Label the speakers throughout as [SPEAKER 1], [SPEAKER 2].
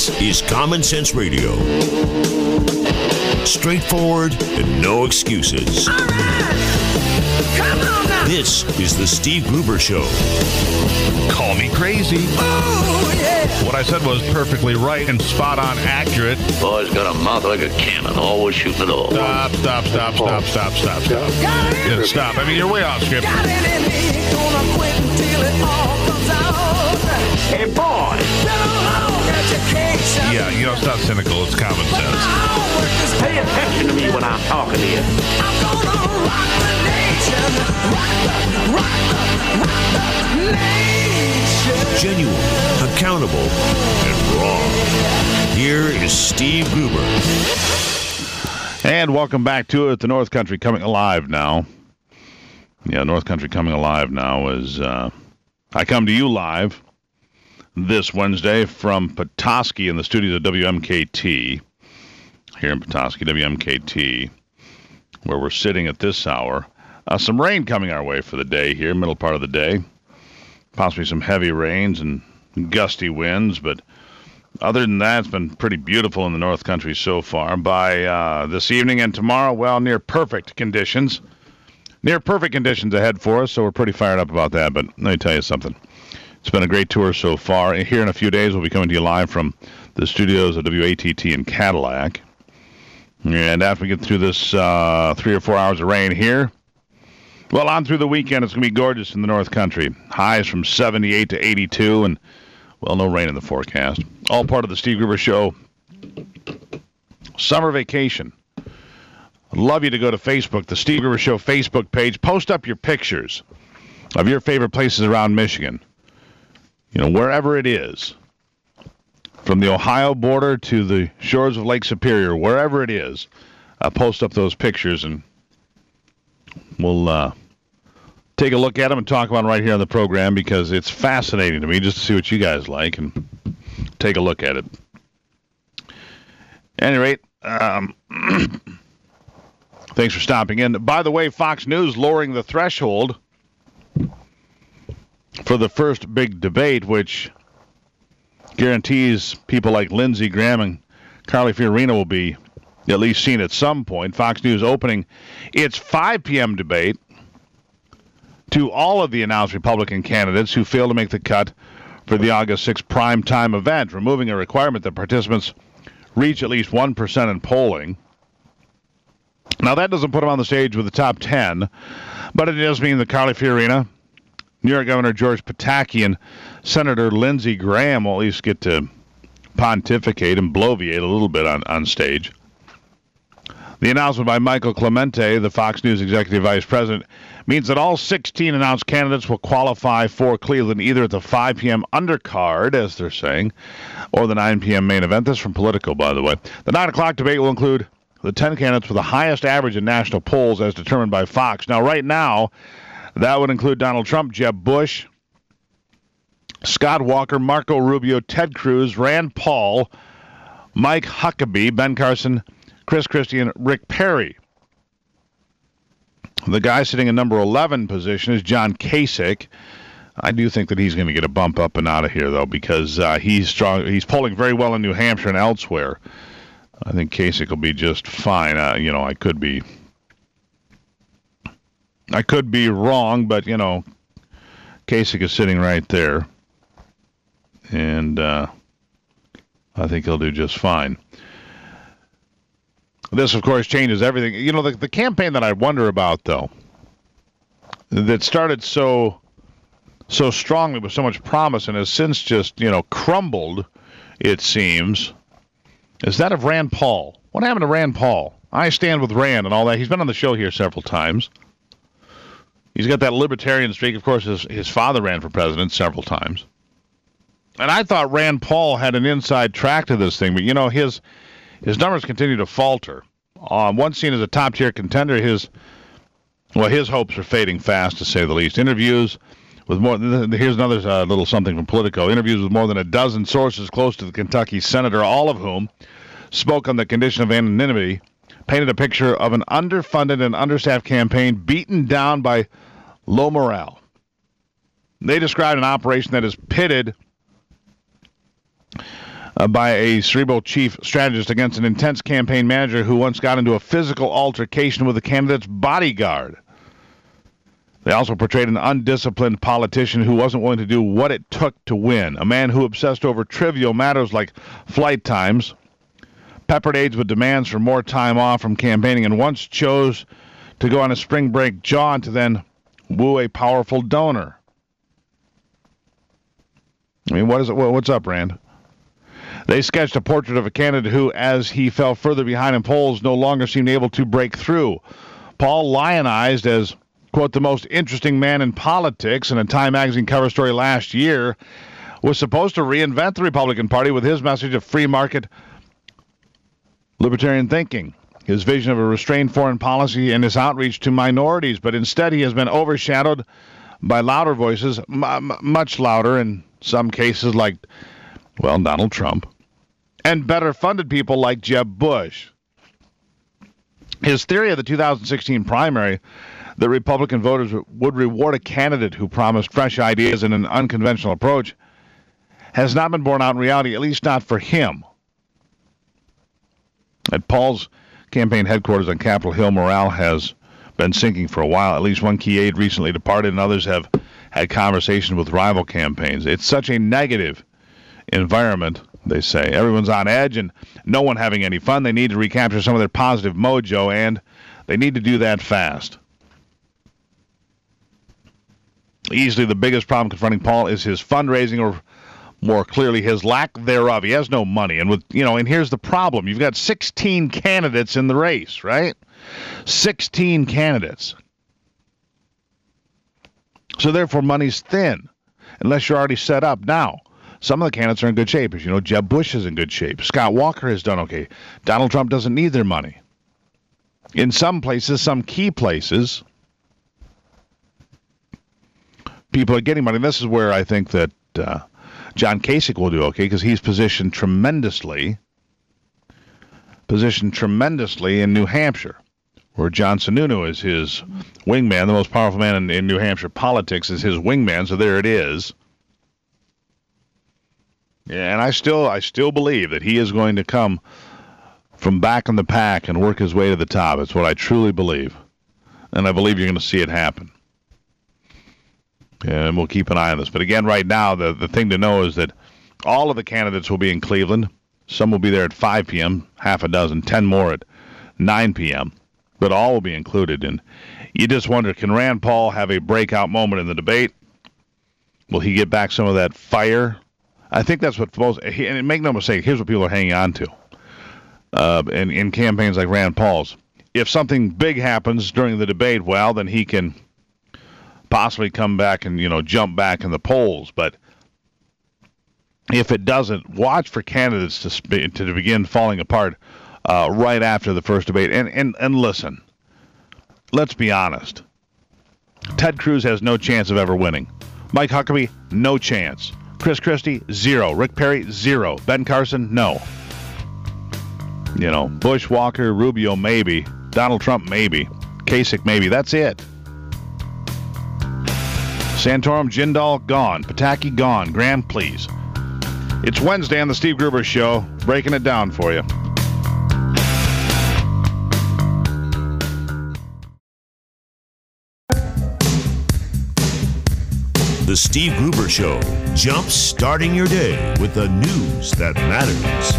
[SPEAKER 1] This is Common Sense Radio. Straightforward and no excuses.
[SPEAKER 2] All right. Come on now.
[SPEAKER 1] This is the Steve Gruber Show.
[SPEAKER 3] Call me crazy.
[SPEAKER 2] Oh, yeah.
[SPEAKER 3] What I said was perfectly right and spot on accurate.
[SPEAKER 4] Boy's got a mouth like a cannon, always shooting it all.
[SPEAKER 3] Stop.
[SPEAKER 2] Got it.
[SPEAKER 3] Yeah, stop. I mean, you're way off script.
[SPEAKER 2] Got it in me. Gonna quit until it all comes out.
[SPEAKER 4] Hey, boy!
[SPEAKER 2] Been a long education.
[SPEAKER 3] Yeah, you know, it's not cynical. It's common
[SPEAKER 2] But
[SPEAKER 3] sense.
[SPEAKER 2] my homework is
[SPEAKER 4] Pay attention to me when I'm talking to you.
[SPEAKER 2] I'm gonna rock the nation. Rock the nation.
[SPEAKER 1] Genuine, accountable, and raw. Here is Steve Gruber.
[SPEAKER 3] And welcome back to it. The North Country coming alive now. Yeah, North Country coming alive now is I come to you live this Wednesday from Petoskey in the studios of WMKT. Here in Petoskey, WMKT, where we're sitting at this hour. Some rain coming our way for the day here, middle part of the day. Possibly some heavy rains and gusty winds, but other than that, it's been pretty beautiful in the North Country so far. By this evening and tomorrow, well, near perfect conditions. Near perfect conditions ahead for us, so we're pretty fired up about that. But let me tell you something. It's been a great tour so far. Here in a few days, we'll be coming to you live from the studios of WATT in Cadillac. And after we get through this 3 or 4 hours of rain here, well, on through the weekend, it's going to be gorgeous in the North Country. Highs from 78 to 82, and, well, no rain in the forecast. All part of the Steve Gruber Show summer vacation. I'd love you to go to Facebook, the Steve Gruber Show Facebook page. Post up your pictures of your favorite places around Michigan. You know, wherever it is. From the Ohio border to the shores of Lake Superior, wherever it is. Post up those pictures, and we'll take a look at them and talk about them right here on the program, because it's fascinating to me just to see what you guys like and take a look at it. At any rate, thanks for stopping in. By the way, Fox News lowering the threshold for the first big debate, which guarantees people like Lindsey Graham and Carly Fiorina will be at least seen at some point. Fox News opening its 5 p.m. debate to all of the announced Republican candidates who failed to make the cut for the August 6th primetime event, removing a requirement that participants reach at least 1% in polling. Now, that doesn't put them on the stage with the top 10, but it does mean that Carly Fiorina, New York Governor George Pataki, and Senator Lindsey Graham will at least get to pontificate and bloviate a little bit on stage. The announcement by Michael Clemente, the Fox News executive vice president, means that all 16 announced candidates will qualify for Cleveland either at the 5 p.m. undercard, as they're saying, or the 9 p.m. main event. This is from Politico, by the way. The 9 o'clock debate will include the 10 candidates with the highest average in national polls as determined by Fox. Now, right now, that would include Donald Trump, Jeb Bush, Scott Walker, Marco Rubio, Ted Cruz, Rand Paul, Mike Huckabee, Ben Carson, Chris Christie, and Rick Perry. The guy sitting in number 11 position is John Kasich. I do think that he's going to get a bump up and out of here, though, because he's strong. He's polling very well in New Hampshire and elsewhere. I think Kasich will be just fine. I could be wrong, but, Kasich is sitting right there. And I think he'll do just fine. This, of course, changes everything. The campaign that I wonder about, though, that started so strongly with so much promise and has since just, crumbled, it seems, is that of Rand Paul. What happened to Rand Paul? I stand with Rand and all that. He's been on the show here several times. He's got that libertarian streak. Of course, his father ran for president several times. And I thought Rand Paul had an inside track to this thing, but, his numbers continue to falter. Once seen as a top-tier contender, his hopes are fading fast, to say the least. Interviews with here's another little something from Politico. Interviews with more than a dozen sources close to the Kentucky senator, all of whom spoke on the condition of anonymity, painted a picture of an underfunded and understaffed campaign beaten down by low morale. They described an operation that has pitted by a cerebral chief strategist against an intense campaign manager who once got into a physical altercation with the candidate's bodyguard. They also portrayed an undisciplined politician who wasn't willing to do what it took to win, a man who obsessed over trivial matters like flight times, peppered aides with demands for more time off from campaigning, and once chose to go on a spring break jaunt to then woo a powerful donor. I mean, what's up, Rand? They sketched a portrait of a candidate who, as he fell further behind in polls, no longer seemed able to break through. Paul lionized as, quote, the most interesting man in politics in a Time magazine cover story last year, was supposed to reinvent the Republican Party with his message of free market libertarian thinking, his vision of a restrained foreign policy, and his outreach to minorities. But instead, he has been overshadowed by louder voices, much louder in some cases, like, well, Donald Trump, and better funded people like Jeb Bush. His theory of the 2016 primary that Republican voters would reward a candidate who promised fresh ideas and an unconventional approach has not been borne out in reality, at least not for him. At Paul's campaign headquarters on Capitol Hill, morale has been sinking for a while. At least one key aide recently departed, and others have had conversations with rival campaigns. It's such a negative environment, they say. Everyone's on edge and no one having any fun. They need to recapture some of their positive mojo, and they need to do that fast. Easily the biggest problem confronting Paul is his fundraising, or more clearly, his lack thereof. He has no money. And and here's the problem. You've got 16 candidates in the race, right? 16 candidates. So therefore, money's thin, unless you're already set up. Now, some of the candidates are in good shape. As you know, Jeb Bush is in good shape. Scott Walker has done okay. Donald Trump doesn't need their money. In some places, some key places, people are getting money. And this is where I think that John Kasich will do okay, because he's positioned tremendously in New Hampshire, where John Sununu is his wingman. The most powerful man in New Hampshire politics is his wingman, so there it is. Yeah, and I still believe that he is going to come from back in the pack and work his way to the top. It's what I truly believe. And I believe you're going to see it happen. And we'll keep an eye on this. But again, right now, the thing to know is that all of the candidates will be in Cleveland. Some will be there at 5 p.m., half a dozen, 10 more at 9 p.m., but all will be included. And you just wonder, can Rand Paul have a breakout moment in the debate? Will he get back some of that fire? I think that's what most, and make no mistake, here's what people are hanging on to in campaigns like Rand Paul's. If something big happens during the debate, well, then he can possibly come back and, jump back in the polls. But if it doesn't, watch for candidates to begin falling apart right after the first debate. And listen, let's be honest. Ted Cruz has no chance of ever winning. Mike Huckabee, no chance. Chris Christie, 0. Rick Perry, 0. Ben Carson, no. Bush, Walker, Rubio, maybe. Donald Trump, maybe. Kasich, maybe. That's it. Santorum, Jindal, gone. Pataki, gone. Graham, please. It's Wednesday on the Steve Gruber Show, breaking it down for you.
[SPEAKER 1] The Steve Gruber Show, jump starting your day with the news that matters.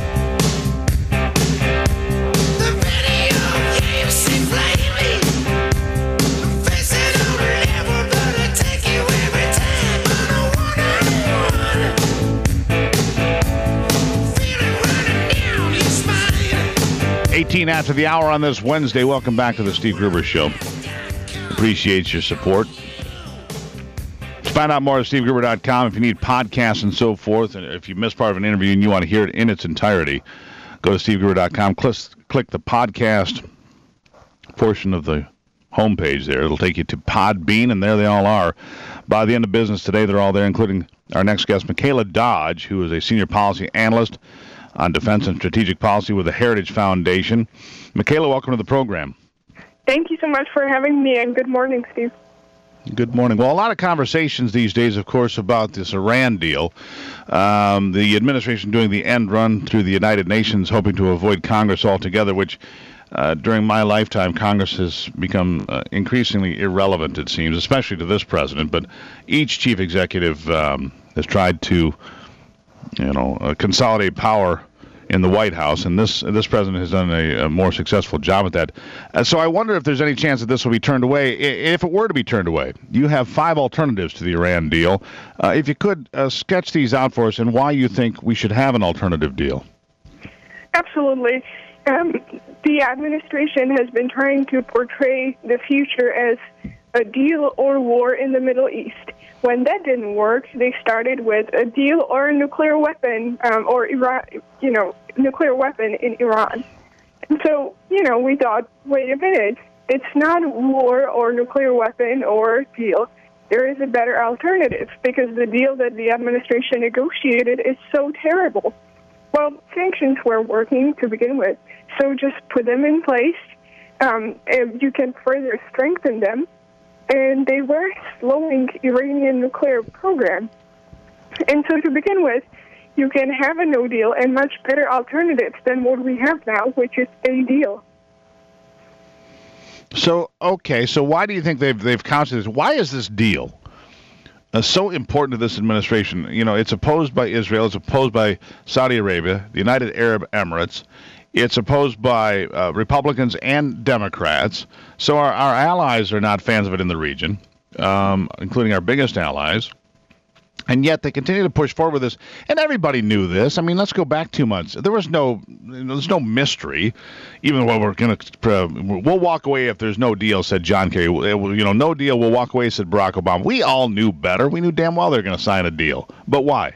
[SPEAKER 2] The video games seem lately. I'm facing on a level, but I take you every time on a one-on-one. Feeling running down your spine.
[SPEAKER 3] 18 after the hour on this Wednesday. Welcome back to the Steve Gruber Show. Appreciate your support. Find out more at SteveGruber.com if you need podcasts and so forth. And if you missed part of an interview and you want to hear it in its entirety, go to SteveGruber.com. Click the podcast portion of the homepage there. It'll take you to Podbean, and there they all are. By the end of business today, they're all there, including our next guest, Michaela Dodge, who is a senior policy analyst on defense and strategic policy with the Heritage Foundation. Michaela, welcome to the program.
[SPEAKER 5] Thank you so much for having me, and good morning, Steve.
[SPEAKER 3] Good morning. Well, a lot of conversations these days, of course, about this Iran deal. The administration doing the end run through the United Nations, hoping to avoid Congress altogether, which during my lifetime, Congress has become increasingly irrelevant, it seems, especially to this president. But each chief executive has tried to, consolidate power in the White House, and this president has done a more successful job at that. So I wonder if there's any chance that this will be turned away. If it were to be turned away, you have 5 alternatives to the Iran deal. If you could sketch these out for us and why you think we should have an alternative deal.
[SPEAKER 5] Absolutely. The administration has been trying to portray the future as a deal or war in the Middle East. When that didn't work, they started with a deal or a nuclear weapon, or Iran, nuclear weapon in Iran. And so, we thought, wait a minute, it's not war or nuclear weapon or deal. There is a better alternative because the deal that the administration negotiated is so terrible. Well, sanctions were working to begin with, so just put them in place. You can further strengthen them. And they were slowing Iranian nuclear program. And so to begin with, you can have a no deal and much better alternatives than what we have now, which is a deal.
[SPEAKER 3] So why do you think they've couched this? Why is this deal so important to this administration? It's opposed by Israel, it's opposed by Saudi Arabia, the United Arab Emirates. It's opposed by Republicans and Democrats. So our allies are not fans of it in the region, including our biggest allies. And yet they continue to push forward with this. And everybody knew this. I mean, let's go back 2 months. There's no mystery. Even though we'll walk away if there's no deal, said John Kerry. No deal, we'll walk away, said Barack Obama. We all knew better. We knew damn well they were going to sign a deal. But why?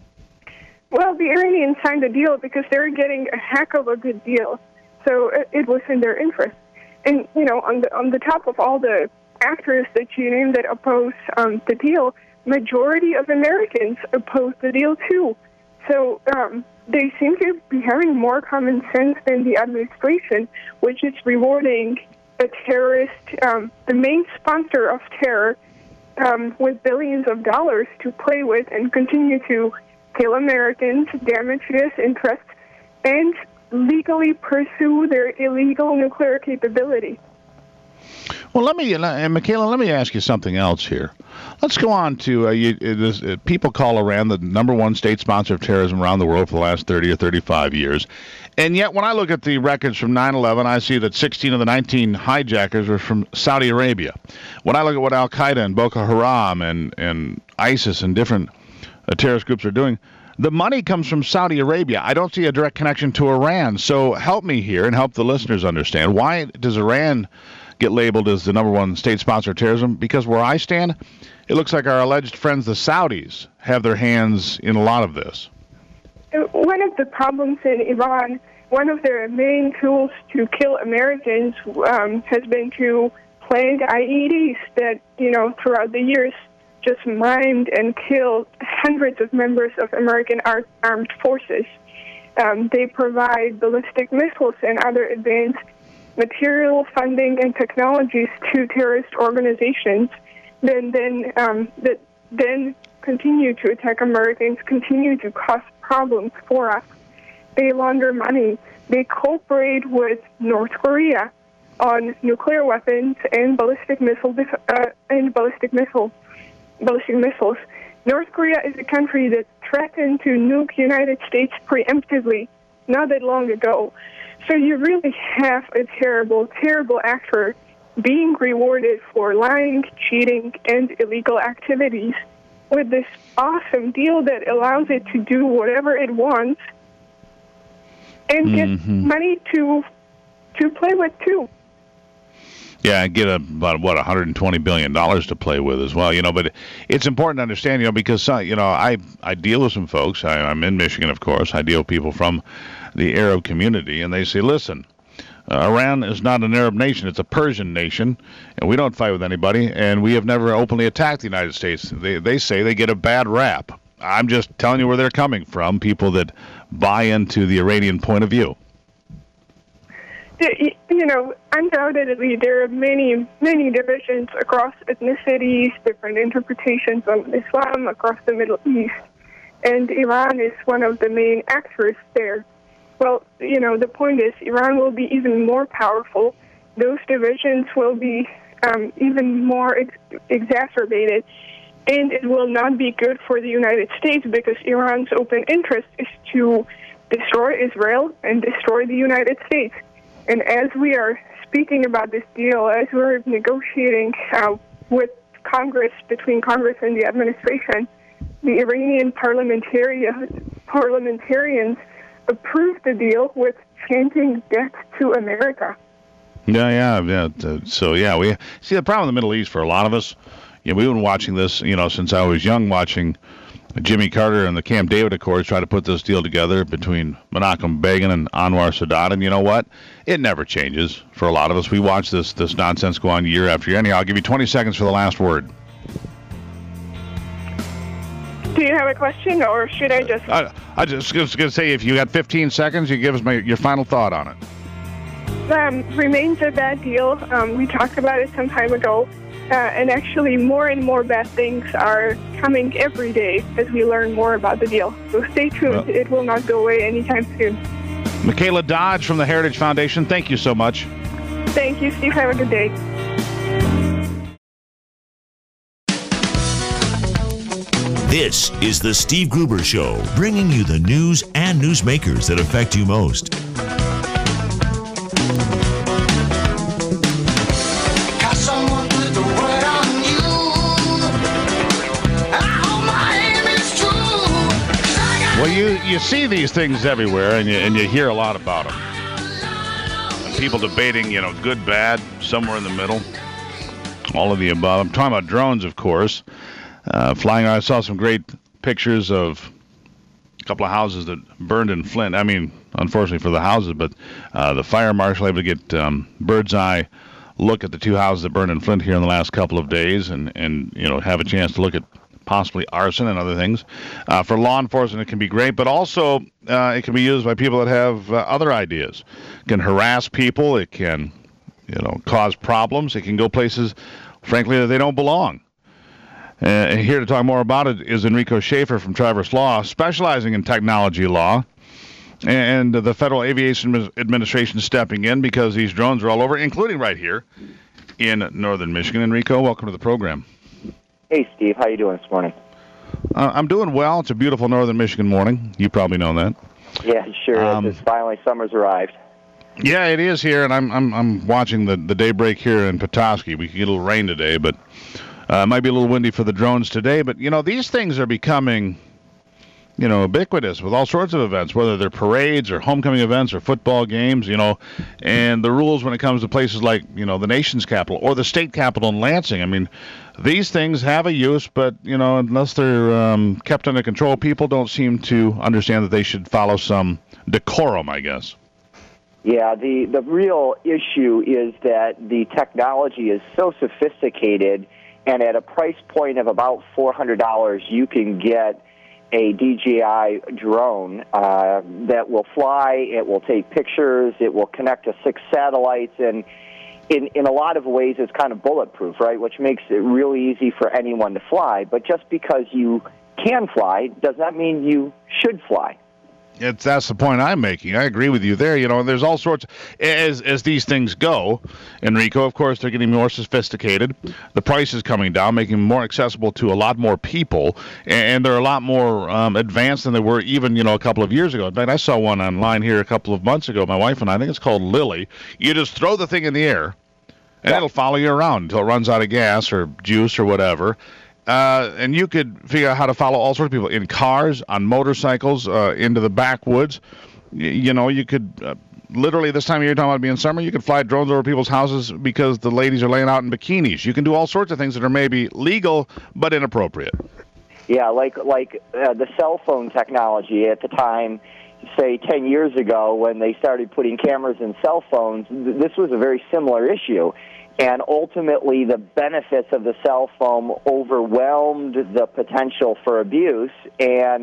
[SPEAKER 5] Well, the Iranians signed a deal because they were getting a heck of a good deal, so it was in their interest. And on the top of all the actors that you named that oppose the deal, majority of Americans oppose the deal too. So they seem to be having more common sense than the administration, which is rewarding a terrorist, the main sponsor of terror, with billions of dollars to play with and continue to kill Americans, damage U.S. interests, and legally pursue their illegal nuclear capability.
[SPEAKER 3] Well, Michaela, let me ask you something else here. Let's go on to people call Iran the number one state sponsor of terrorism around the world for the last 30 or 35 years. And yet when I look at the records from 9/11, I see that 16 of the 19 hijackers were from Saudi Arabia. When I look at what Al-Qaeda and Boko Haram and ISIS and different terrorist groups are doing, the money comes from Saudi Arabia. I don't see a direct connection to Iran. So help me here and help the listeners understand. Why does Iran get labeled as the number one state sponsor of terrorism? Because where I stand, it looks like our alleged friends, the Saudis, have their hands in a lot of this.
[SPEAKER 5] One of the problems in Iran, one of their main tools to kill Americans has been to plant IEDs that, throughout the years just mimed and killed hundreds of members of American armed forces. They provide ballistic missiles and other advanced material, funding, and technologies to terrorist organizations that then continue to attack Americans, continue to cause problems for us. They launder money. They cooperate with North Korea on nuclear weapons and ballistic missiles. North Korea is a country that threatened to nuke United States preemptively not that long ago. So you really have a terrible, terrible actor being rewarded for lying, cheating, and illegal activities with this awesome deal that allows it to do whatever it wants and get money to play with too.
[SPEAKER 3] Yeah, get about $120 billion to play with as well. But it's important to understand, because I deal with some folks. I'm in Michigan, of course. I deal with people from the Arab community, and they say, listen, Iran is not an Arab nation; it's a Persian nation, and we don't fight with anybody, and we have never openly attacked the United States. They say they get a bad rap. I'm just telling you where they're coming from. People that buy into the Iranian point of view.
[SPEAKER 5] Undoubtedly, there are many, many divisions across ethnicities, different interpretations of Islam across the Middle East, and Iran is one of the main actors there. Well, the point is, Iran will be even more powerful. Those divisions will be even more exacerbated, and it will not be good for the United States because Iran's open interest is to destroy Israel and destroy the United States. And as we are speaking about this deal, as we're negotiating with Congress, between Congress and the administration, the Iranian parliamentarians approved the deal with changing debt to America.
[SPEAKER 3] Yeah. So, we see the problem in the Middle East for a lot of us. We've been watching this, since I was young, watching Jimmy Carter and the Camp David Accords try to put this deal together between Menachem Begin and Anwar Sadat. And you know what? It never changes for a lot of us. We watch this nonsense go on year after year. Anyhow, I'll give you 20 seconds for the last word.
[SPEAKER 5] Do you have a question, or should I just...
[SPEAKER 3] I just was going to say, if you got 15 seconds, you give us your final thought on it.
[SPEAKER 5] Remains a bad deal. We talked about it some time ago. And actually, more and more bad things are coming every day as we learn more about the deal. So stay tuned. It will not go away anytime soon.
[SPEAKER 3] Michaela Dodge from the Heritage Foundation, thank you so much.
[SPEAKER 5] Thank you, Steve. Have a good day.
[SPEAKER 1] This is the Steve Gruber Show, bringing you the news and newsmakers that affect you most. Well, you see these things everywhere, and you hear a lot about them. And people debating, good, bad, somewhere in the middle, all of the above. I'm talking about drones, of course. Flying around. I saw some great pictures of a couple of houses that burned in Flint. I mean, unfortunately for the houses, but the fire marshal able to get bird's eye look at the two houses that burned in Flint here in the last couple of days, and have a chance to look at possibly arson and other things. For law enforcement, it can be great, but also it can be used by people that have other ideas. It can harass people. It can, cause problems. It can go places, frankly, that they don't belong. And here to talk more about it is Enrico Schaefer from Traverse Law, specializing in technology law. And the Federal Aviation Administration stepping in because these drones are all over, including right here in northern Michigan. Enrico, welcome to the program.
[SPEAKER 6] Hey, Steve. How you doing this morning?
[SPEAKER 3] I'm doing well. It's a beautiful northern Michigan morning. You probably know that.
[SPEAKER 6] Yeah, sure. It's finally summer's arrived.
[SPEAKER 3] Yeah, it is here, and I'm watching the daybreak here in Petoskey. We could get a little rain today, but it might be a little windy for the drones today. But these things are becoming ubiquitous with all sorts of events, whether they're parades or homecoming events or football games, and the rules when it comes to places like, the nation's capital or the state capital in Lansing. I mean, these things have a use, but, unless they're kept under control, people don't seem to understand that they should follow some decorum, I guess.
[SPEAKER 6] Yeah, the real issue is that the technology is so sophisticated, and at a price point of about $400, you can get a DJI drone that will fly, it will take pictures, it will connect to 6 satellites, and in a lot of ways it's kind of bulletproof, right, which makes it really easy for anyone to fly. But just because you can fly does not mean you should fly.
[SPEAKER 3] That's the point I'm making. I agree with you there. There's all sorts, as these things go, Enrico, of course, they're getting more sophisticated. The price is coming down, making them more accessible to a lot more people, and they're a lot more advanced than they were even, a couple of years ago. In fact, I saw one online here a couple of months ago, my wife and I think it's called Lily. You just throw the thing in the air, and it'll follow you around until it runs out of gas or juice or whatever. And you could figure out how to follow all sorts of people in cars, on motorcycles, into the backwoods. You could literally, this time of year, talking about being summer, you could fly drones over people's houses because the ladies are laying out in bikinis. You can do all sorts of things that are maybe legal but inappropriate.
[SPEAKER 6] Yeah, like the cell phone technology at the time, say 10 years ago when they started putting cameras in cell phones, this was a very similar issue. And ultimately, the benefits of the cell phone overwhelmed the potential for abuse. And,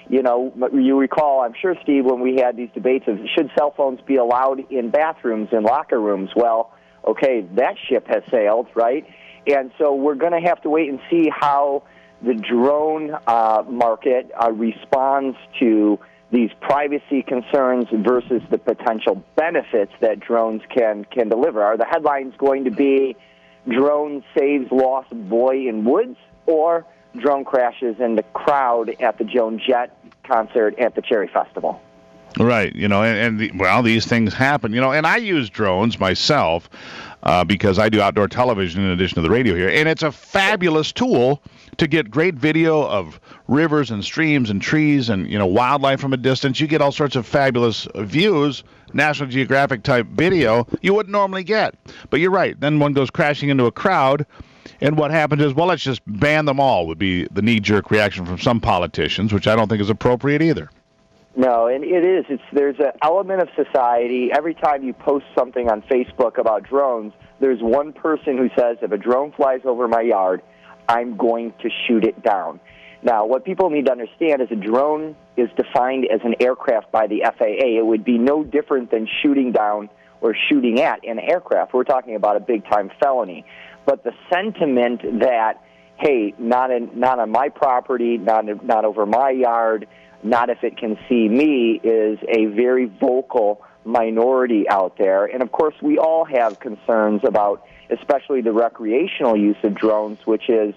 [SPEAKER 6] You know, you recall, I'm sure, Steve, when we had these debates of should cell phones be allowed in bathrooms and locker rooms. Well, okay, that ship has sailed, right? And so we're going to have to wait and see how the drone market responds to these privacy concerns versus the potential benefits that drones can deliver. Are the headlines going to be drone saves lost boy in woods, or drone crashes in the crowd at the Joan Jett concert at the Cherry Festival?
[SPEAKER 3] Right, well, these things happen, and I use drones myself because I do outdoor television in addition to the radio here, and it's a fabulous tool to get great video of rivers and streams and trees and, wildlife from a distance. You get all sorts of fabulous views, National Geographic type video you wouldn't normally get. But you're right, then one goes crashing into a crowd, and what happens is, well, let's just ban them all, would be the knee-jerk reaction from some politicians, which I don't think is appropriate either.
[SPEAKER 6] No, and it is. There's an element of society. Every time you post something on Facebook about drones, there's one person who says, if a drone flies over my yard, I'm going to shoot it down. Now, what people need to understand is a drone is defined as an aircraft by the FAA. It would be no different than shooting down or shooting at an aircraft. We're talking about a big-time felony. But the sentiment that, hey, not on my property, not over my yard, not if it can see me, is a very vocal minority out there. And, of course, we all have concerns about especially the recreational use of drones, which is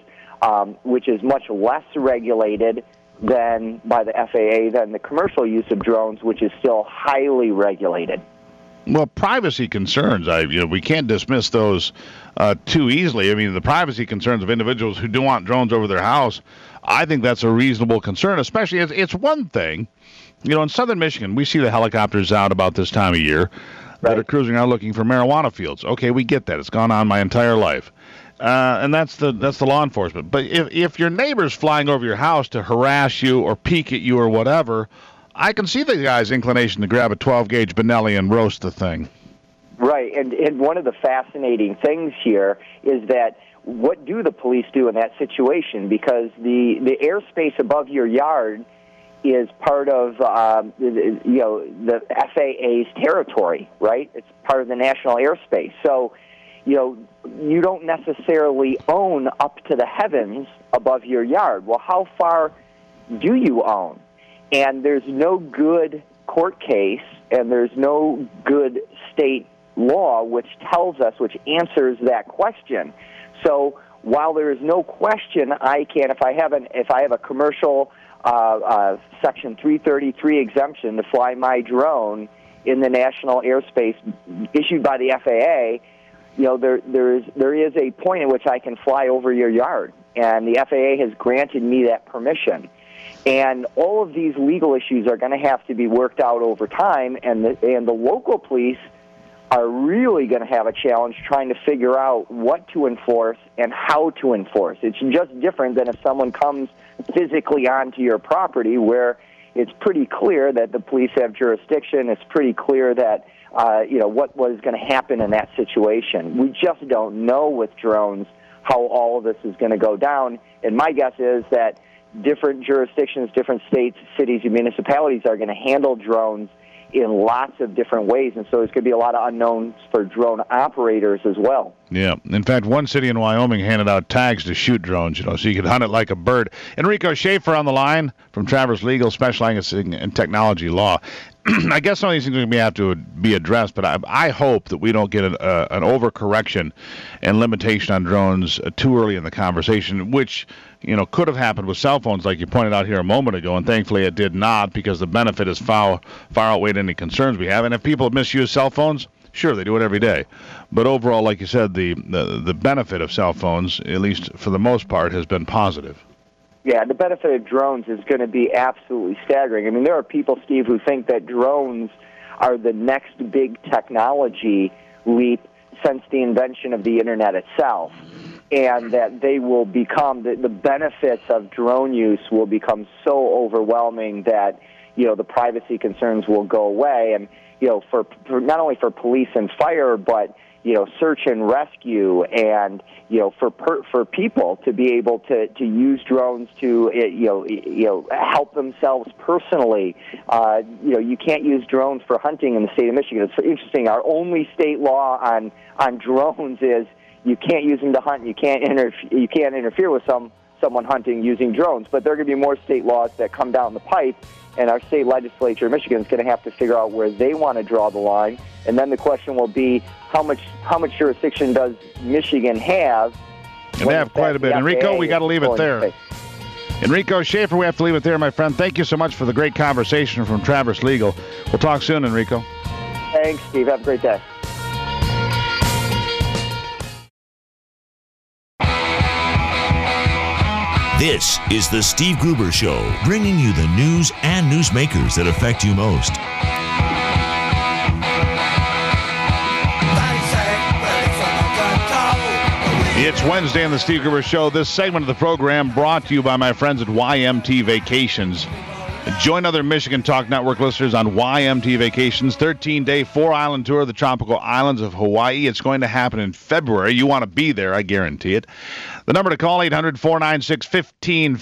[SPEAKER 6] much less regulated than by the FAA than the commercial use of drones, which is still highly regulated.
[SPEAKER 3] Well, privacy concerns, we can't dismiss those too easily. I mean, the privacy concerns of individuals who don't want drones over their house, I think that's a reasonable concern, especially it's one thing. In southern Michigan, we see the helicopters out about this time of year that are cruising around looking for marijuana fields. Okay, we get that. It's gone on my entire life. And that's the law enforcement. But if your neighbor's flying over your house to harass you or peek at you or whatever, I can see the guy's inclination to grab a 12-gauge Benelli and roast the thing.
[SPEAKER 6] Right, and one of the fascinating things here is that what do the police do in that situation? Because the airspace above your yard is part of the FAA's territory, right? It's part of the national airspace. So, you don't necessarily own up to the heavens above your yard. Well, how far do you own? And there's no good court case, and there's no good state law which answers that question. So while there is no question, I can, if I have a commercial Section 333 exemption to fly my drone in the national airspace issued by the FAA, there is a point at which I can fly over your yard, and the FAA has granted me that permission. And all of these legal issues are going to have to be worked out over time, and the local police are really going to have a challenge trying to figure out what to enforce and how to enforce. It's just different than if someone comes physically onto your property, where it's pretty clear that the police have jurisdiction. It's pretty clear that what was going to happen in that situation. We just don't know with drones how all of this is going to go down. And my guess is that different jurisdictions, different states, cities, and municipalities are going to handle drones in lots of different ways, and so there's going to be a lot of unknowns for drone operators as well.
[SPEAKER 3] Yeah. In fact, one city in Wyoming handed out tags to shoot drones, so you could hunt it like a bird. Enrico Schaefer on the line from Travers Legal, specializing in technology law. I guess some of these things are going to have to be addressed, but I hope that we don't get an overcorrection and limitation on drones too early in the conversation, which could have happened with cell phones, like you pointed out here a moment ago, and thankfully it did not, because the benefit is far outweighed any concerns we have. And if people misuse cell phones, sure, they do it every day. But overall, like you said, the benefit of cell phones, at least for the most part, has been positive.
[SPEAKER 6] Yeah, the benefit of drones is going to be absolutely staggering. I mean, there are people, Steve, who think that drones are the next big technology leap since the invention of the Internet itself, and that they will become, the benefits of drone use will become so overwhelming that, the privacy concerns will go away. And, for not only for police and fire, but, search and rescue, and for people to be able to use drones to help themselves personally. You can't use drones for hunting in the state of Michigan. It's interesting. Our only state law on drones is you can't use them to hunt. You can't interfere with someone hunting using drones. But there are going to be more state laws that come down the pipe, and our state legislature in Michigan is going to have to figure out where they want to draw the line. And then the question will be, how much jurisdiction does Michigan have?
[SPEAKER 3] And they have quite a bit. Enrico, we got to leave it there. Enrico Schaefer, we have to leave it there, my friend. Thank you so much for the great conversation from Traverse Legal. We'll talk soon, Enrico.
[SPEAKER 6] Thanks, Steve. Have a great day.
[SPEAKER 7] This is the Steve Gruber Show, bringing you the news and newsmakers that affect you most.
[SPEAKER 3] It's Wednesday on the Steve Gruber Show. This segment of the program brought to you by my friends at YMT Vacations. Join other Michigan Talk Network listeners on YMT Vacations, 13-day 4-island tour of the tropical islands of Hawaii. It's going to happen in February. You want to be there, I guarantee it. The number to call, 800-496-1557,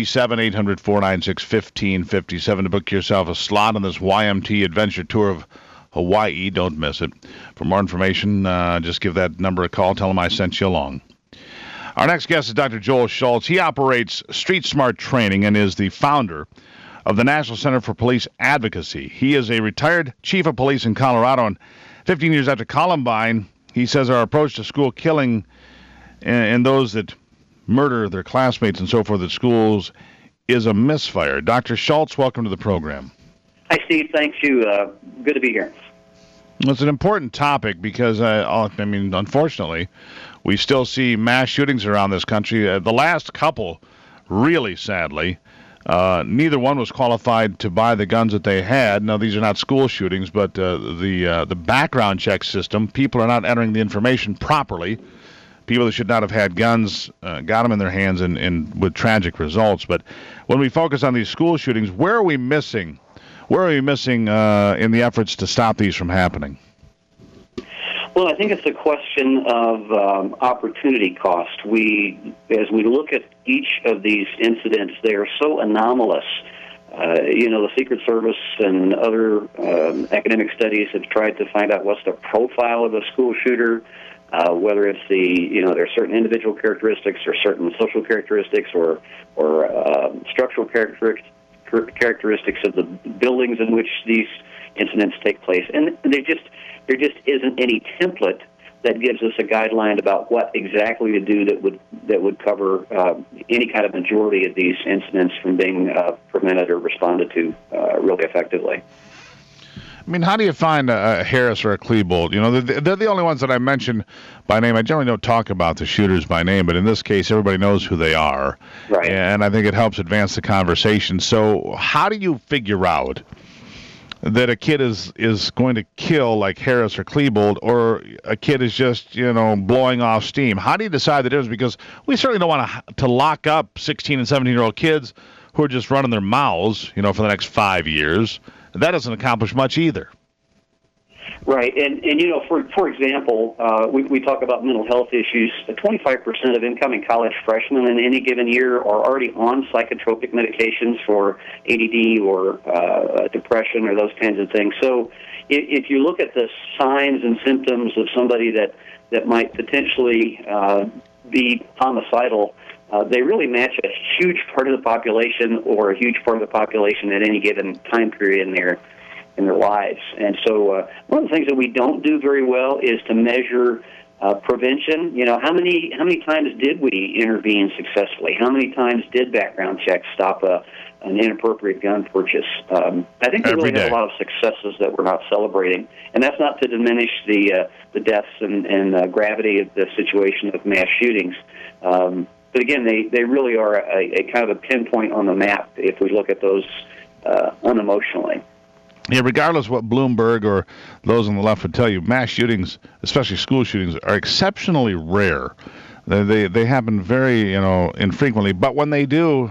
[SPEAKER 3] 800-496-1557 to book yourself a slot on this YMT adventure tour of Hawaii. Don't miss it. For more information, just give that number a call. Tell them I sent you along. Our next guest is Dr. Joel Schultz. He operates Street Smart Training and is the founder of the National Center for Police Advocacy. He is a retired chief of police in Colorado, and 15 years after Columbine, he says our approach to school killing and those that murder their classmates and so forth at schools is a misfire. Dr. Schultz, welcome to the program.
[SPEAKER 8] Hi, Steve. Thank you. Good to be here.
[SPEAKER 3] Well, it's an important topic because, unfortunately, we still see mass shootings around this country. The last couple, really sadly, neither one was qualified to buy the guns that they had. Now, these are not school shootings, but the background check system, people are not entering the information properly. People that should not have had guns got them in their hands and with tragic results. But when we focus on these school shootings, where are we missing? Where are we missing in the efforts to stop these from happening?
[SPEAKER 8] Well, I think it's a question of opportunity cost. As we look at each of these incidents, they are so anomalous. The Secret Service and other academic studies have tried to find out what's the profile of a school shooter, whether it's there are certain individual characteristics or certain social characteristics or structural characteristics of the buildings in which these incidents take place, and there just isn't any template that gives us a guideline about what exactly to do that would cover any kind of majority of these incidents from being prevented or responded to really effectively.
[SPEAKER 3] I mean, how do you find a Harris or a Klebold? They're the only ones that I mention by name. I generally don't talk about the shooters by name, but in this case, everybody knows who they are.
[SPEAKER 8] Right.
[SPEAKER 3] And I think it helps advance the conversation. So how do you figure out that a kid is going to kill like Harris or Klebold, or a kid is just, blowing off steam? How do you decide the difference? Because we certainly don't want to lock up 16 and 17-year-old kids who are just running their mouths, for the next 5 years. That doesn't accomplish much either.
[SPEAKER 8] Right, and for example, we talk about mental health issues. 25% of incoming college freshmen in any given year are already on psychotropic medications for ADD or depression or those kinds of things. So if you look at the signs and symptoms of somebody that might potentially be homicidal, they really match a huge part of the population or a huge part of the population at any given time period in their lives. And so one of the things that we don't do very well is to measure prevention. How many times did we intervene successfully? How many times did background checks stop an inappropriate gun purchase? I think we really have a lot of successes that we're not celebrating, and that's not to diminish the deaths and gravity of the situation of mass shootings. But again, they really are a kind of a pinpoint on the map if we look at those unemotionally.
[SPEAKER 3] Yeah, regardless what Bloomberg or those on the left would tell you, mass shootings, especially school shootings, are exceptionally rare. They happen very, infrequently. But when they do,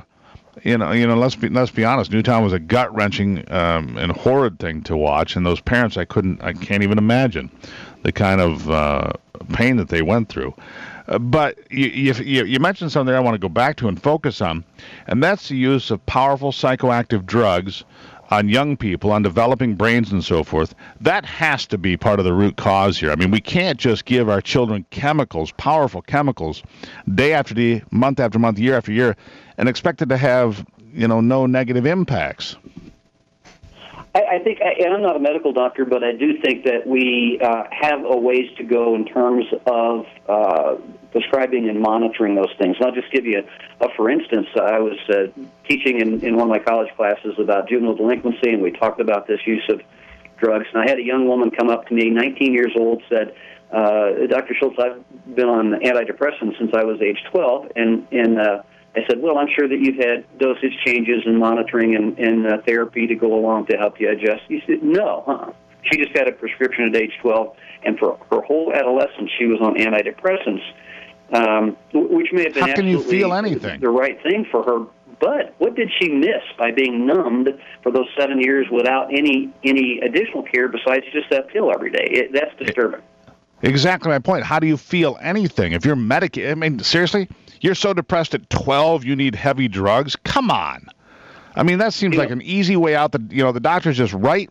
[SPEAKER 3] let's be honest. Newtown was a gut-wrenching and horrid thing to watch, and those parents, I can't even imagine the kind of pain that they went through. But you mentioned something I want to go back to and focus on, and that's the use of powerful psychoactive drugs on young people, on developing brains and so forth. That has to be part of the root cause here. I mean, we can't just give our children chemicals, powerful chemicals, day after day, month after month, year after year, and expect it to have, no negative impacts.
[SPEAKER 8] I think, and I'm not a medical doctor, but I do think that we have a ways to go in terms of prescribing and monitoring those things. And I'll just give you for instance, I was teaching in one of my college classes about juvenile delinquency, and we talked about this use of drugs. And I had a young woman come up to me, 19 years old, said, Dr. Schultz, I've been on antidepressants since I was age 12, and I said, well, I'm sure that you've had dosage changes and monitoring and therapy to go along to help you adjust. He said, no, She just got a prescription at age 12, and for her whole adolescence, she was on antidepressants, which may have been
[SPEAKER 3] How can you feel anything?
[SPEAKER 8] The right thing for her. But what did she miss by being numbed for those 7 years without any additional care besides just that pill every day? That's disturbing.
[SPEAKER 3] Exactly my point. How do you feel anything? If you're medicated, I mean, seriously? You're so depressed at 12 you need heavy drugs? Come on. I mean, that seems like an easy way out. The doctors just right.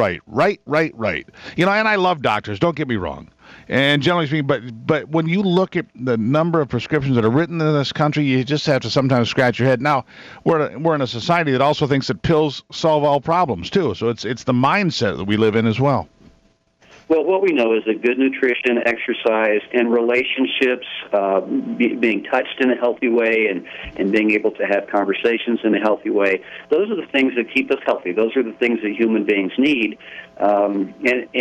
[SPEAKER 3] And I love doctors, don't get me wrong. And generally speaking, but when you look at the number of prescriptions that are written in this country, you just have to sometimes scratch your head. Now, we're in a society that also thinks that pills solve all problems, too. So it's the mindset that we live in as well.
[SPEAKER 8] Well, what we know is that good nutrition, exercise, and relationships, being touched in a healthy way and being able to have conversations in a healthy way, those are the things that keep us healthy. Those are the things that human beings need. When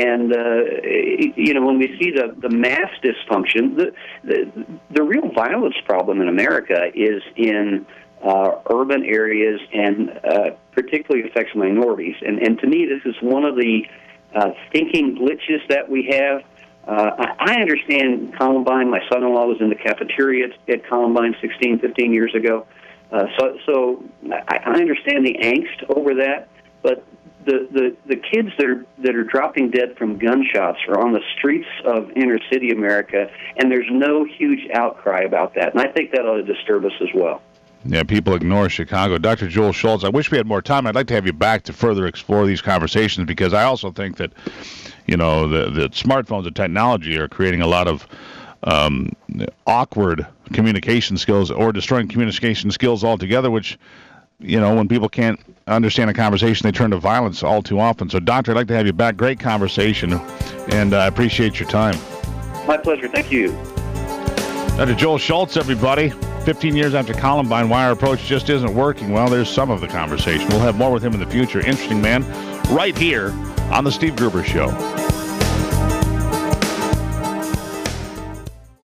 [SPEAKER 8] we see the mass dysfunction, the real violence problem in America is in urban areas and particularly affects minorities. And to me, this is one of the thinking glitches that we have. I understand Columbine. My son-in-law was in the cafeteria at Columbine 15 years ago. So I understand the angst over that. But the kids that are dropping dead from gunshots are on the streets of inner city America, and there's no huge outcry about that. And I think that ought to disturb us as well.
[SPEAKER 3] Yeah, people ignore Chicago. Dr. Joel Schultz, I wish we had more time. I'd like to have you back to further explore these conversations, because I also think that, the smartphones and technology are creating a lot of awkward communication skills or destroying communication skills altogether, which, when people can't understand a conversation, they turn to violence all too often. So, Doctor, I'd like to have you back. Great conversation, and I appreciate your time.
[SPEAKER 8] My pleasure. Thank you.
[SPEAKER 3] Dr. Joel Schultz, everybody. 15 years after Columbine, why our approach just isn't working. Well, there's some of the conversation. We'll have more with him in the future. Interesting man, right here on The Steve Gruber Show.